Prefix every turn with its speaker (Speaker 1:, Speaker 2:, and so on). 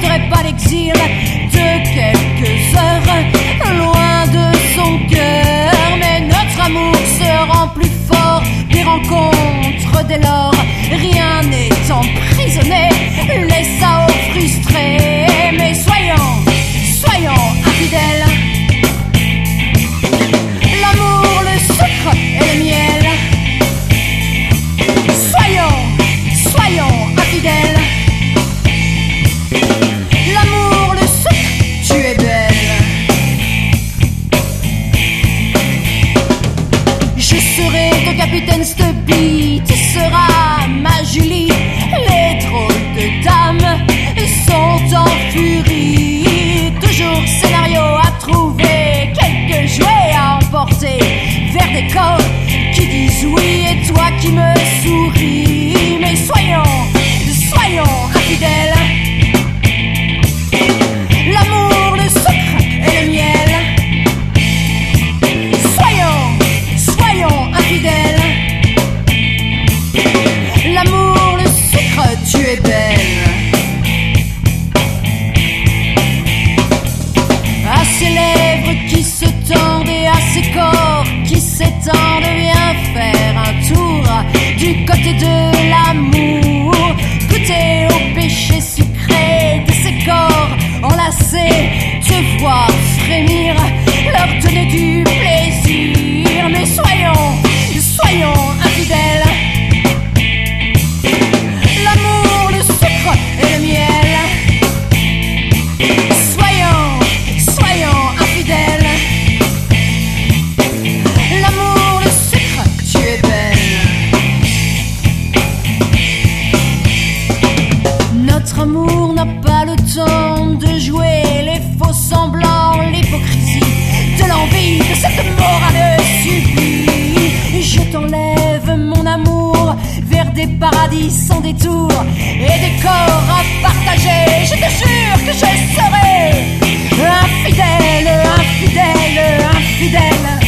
Speaker 1: n'endurerait pas l'exil de quelques heures loin de son cœur. Mais notre amour se rend plus fort des rencontres dès lors. Rien n'est emprisonné, laisse ça aux frustrés. Mais soyons infidèles. L'amour, le sucre et le miel. Soyons infidèles. L'amour, le sucre, tu es belle. Je serai ton capitaine Stubby, tu seras ma Julie. Les drôles de dames sont en furie. Toujours scénario à trouver, quelques jouets à emporter vers des corps qui disent oui et toi qui me souris. Mais soyons infidèles. L'amour, le sucre et le miel. Soyons infidèles. L'amour, le sucre, tu es belle. À ses lèvres qui se tendent et à ses corps qui s'étendent, viens faire un tour du côté de l'amour. Goûter au péché sucré de ces corps enlacés, te voir frémir, leur donner du plaisir. Mais soyons infidèles. L'amour, le sucre et le miel. Soyons infidèles. L'amour, le sucre, tu es belle. Notre amour n'a pas le temps de jouer les faux semblants, l'hypocrisie de l'envie, de cette morale subie. Je t'enlève mon amour vers des paradis sans détour et des corps à partager. Je te jure que je serai infidèle, infidèle, infidèle.